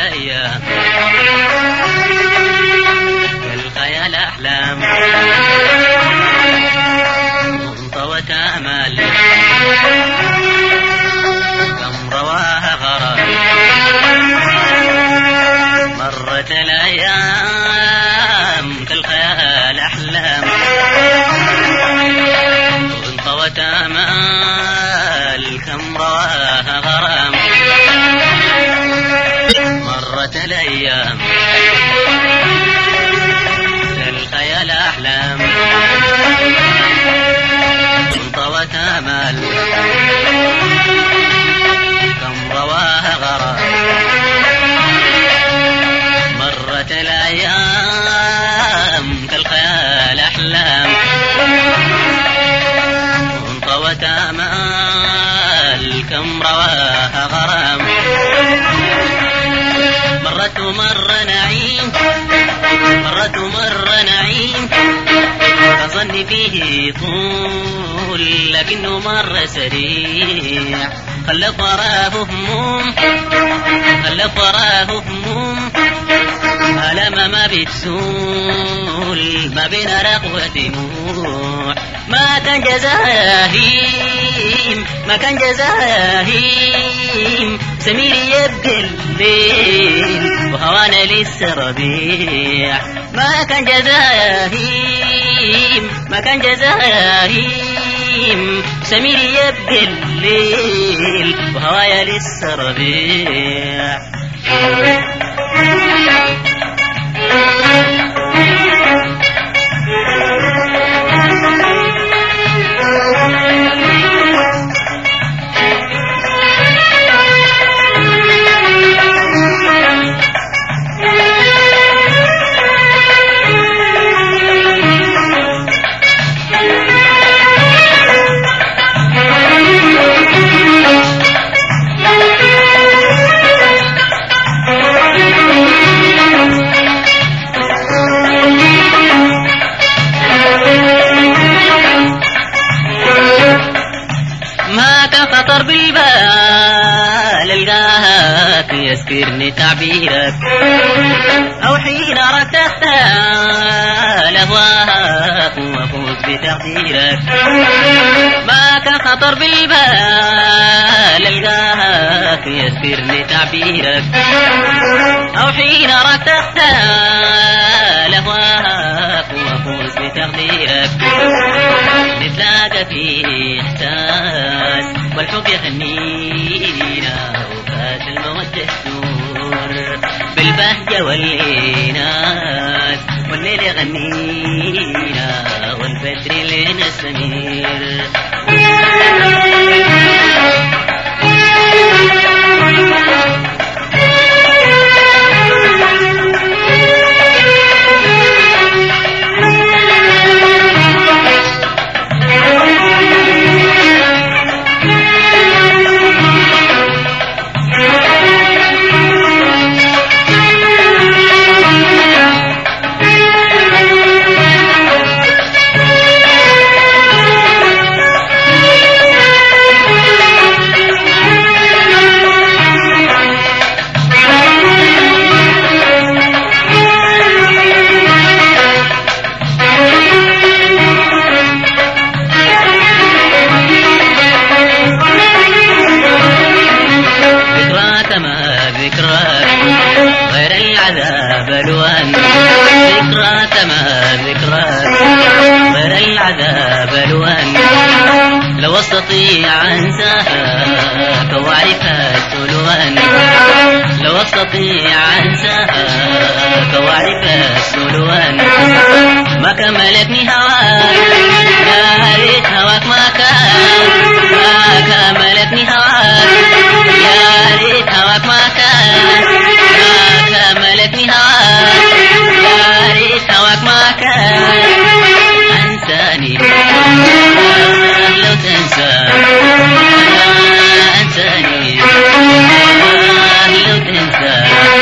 الأيام والخيال أحلام انطوت آمال كم رواها غرام مرت الأيام كالخيال أحلام انطوت آمال كم رواها غرام مرت الأيام كالخيال أحلام انطوت آمال كم رواها غرام مرت الأيام كالخيال أحلام انطوت آمال كم رواها غرام مرت مر نعيم مرت مر نعيم أظن فيه طول لكنه مر سريع خلف وراه هموم خلف وراه هموم ألم ما بتسول ما بين رقوة دموع ما كان جزاهيم ما كان جزاهيم سمير يبقى الليل وهوانا لسه ربيع ما كان جزاهيم ما كان جزاهيم سمير يبقى الليل وهوايا لسه ربيع خطر بالبال القاك يذكرني تعبيرك أو حين ركضت لهواك وأفوز بتقديرك ما كان خطر بالبال القاك يذكرني تعبيرك أو حين ركضت لهواك وأفوز بتقديرك نتلاقى في إحساس والحب يهنينا وفات المودة تدور بالبهجة والإناث والليل يغنينا والبدر لنا السمير غير العذاب الوان ذكراك ما ذكراك غير العذاب الوان لو استطيع انساك واعرفها السلوان لو استطيع انساك واعرفها السلوان ما كملتني هواك يا ريت هواك ما كان ما كملتني هواك يا ريت هواك ما كان ملكني هواك يا ريت هواك ما كان أنساني لو تنسى أنساني لو تنسى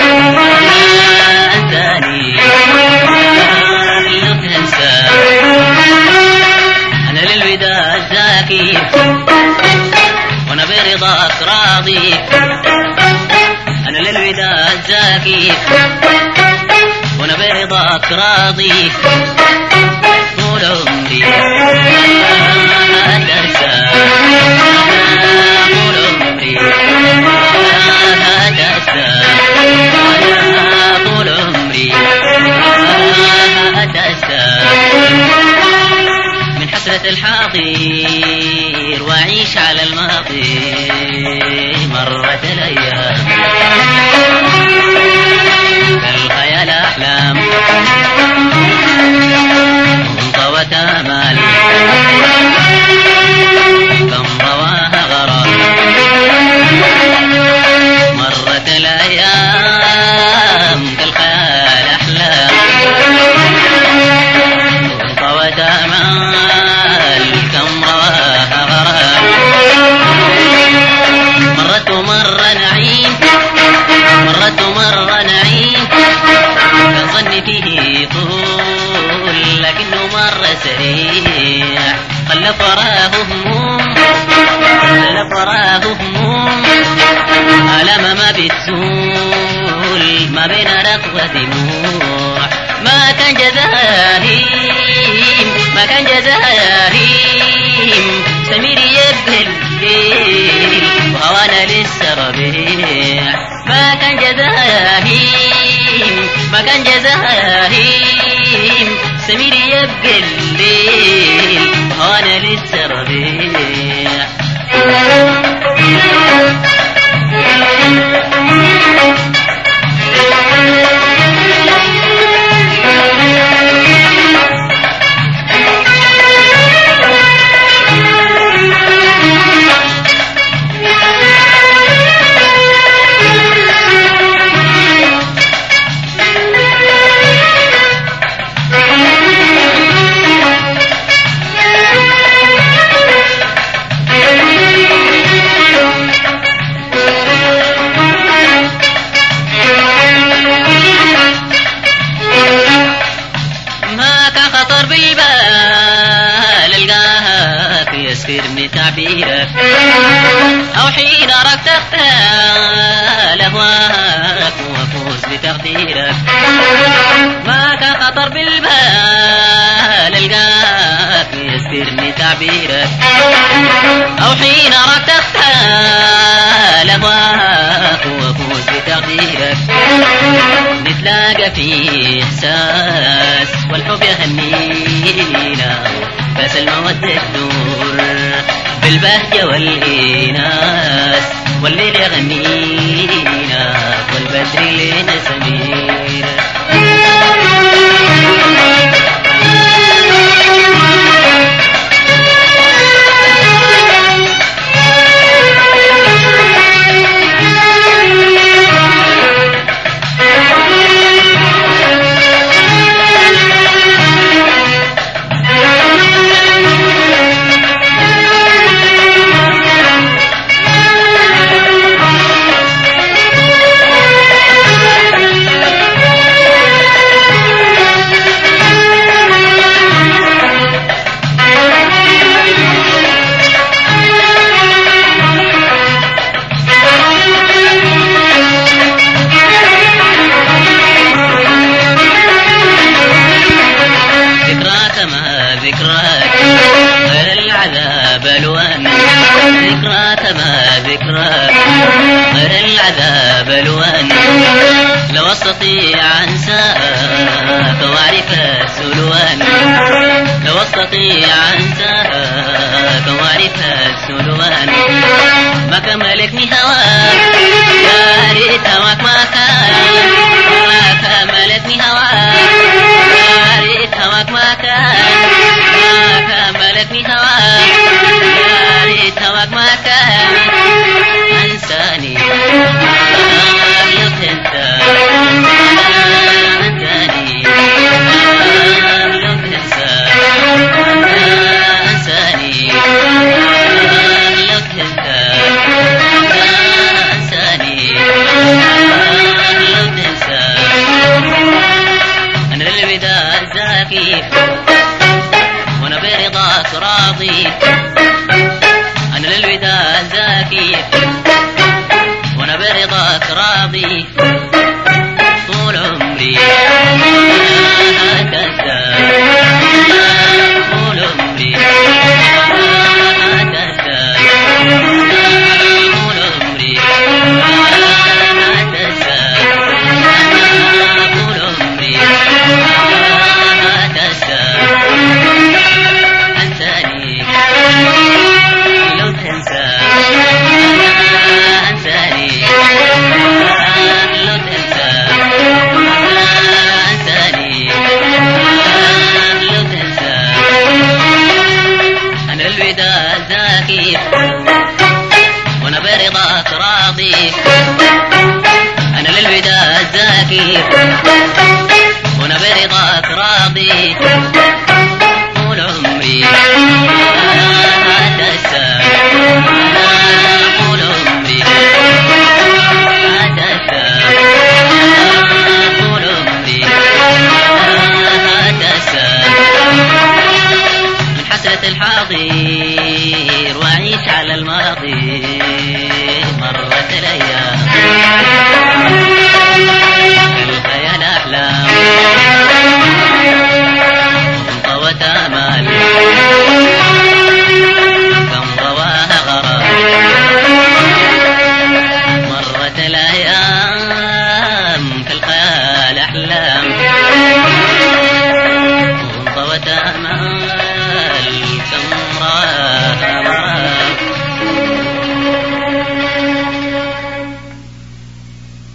أنساني لو تنسى أنا للوداع زاكي وانا برضاك راضي أنا للوداع زاكي وانا برضاك راضي طول عمري ما تنسى طول عمري ما تنسى طول عمري ما تنسى من حسرة الحاضر وأعيش على الماضي مرت الأيام كالخيال أحلام انطوت آمال كم رواها غرام مرت الأيام كالخيال أحلام انطوت آمال كم رواها غرام مرت ومر نعيم مرت ومر نعيم كظن فيه طول لكنه مر سريع خلف وراه هموم خلف وراه هموم ألم ما بتزول ما بين رق ودموع ما كان جزاهيم ما كان جزاهيم سمير يبهي الليل وهوانا لسه ربيع ما كان جزاهيم ما كان جزاهيم سمير يبهي الليل وهوانا لسه ربيع يسفرني تعبيرك أو حين أراك تختال أهواك وأفوز بتقديرك ما كان خطر بالبال ألقاك يسفرني تعبيرك أو حين أراك تختال أهواك وأفوز بتقديرك نتلاقى في إحساس والحب يهنينا بس المودة تدور بالبهجة والإناس والليل يغنينا والبدر لنا سمير ذكراك غير العذاب الوان ذكراك ما ذكراك غير العذاب الوان لو استطيع انساك واعرف السلوان لو استطيع انساك واعرف السلوان ما كملتني هواك يا ريت هواك ما كان ما كملتني هواك يا ريت هواك ما كان كملتني هواك يا ريت هواك ما كان انساني لو تنسى انساني لو تنسى انساني لو تنسى انساني لو تنسى انا للوداع زاكي وانا برضاك راضي انا للوداع زاكي وانا برضاك راضي الحاضر وأعيش على الماضي. مرت الأيام